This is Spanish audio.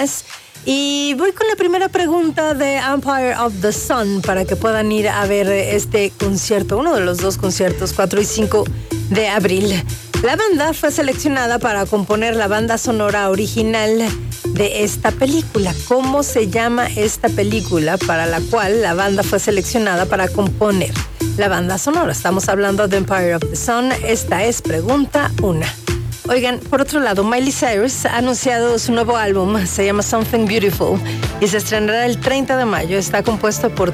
Y voy con la primera pregunta de Empire of the Sun para que puedan ir a ver este concierto, uno de los dos conciertos, 4 y 5 de abril. La banda fue seleccionada para componer la banda sonora original de esta película. ¿Cómo se llama esta película para la cual la banda fue seleccionada para componer la banda sonora? Estamos hablando de Empire of the Sun. Esta es pregunta 1. Oigan, por otro lado, Miley Cyrus ha anunciado su nuevo álbum, se llama Something Beautiful, y se estrenará el 30 de mayo. Está compuesto por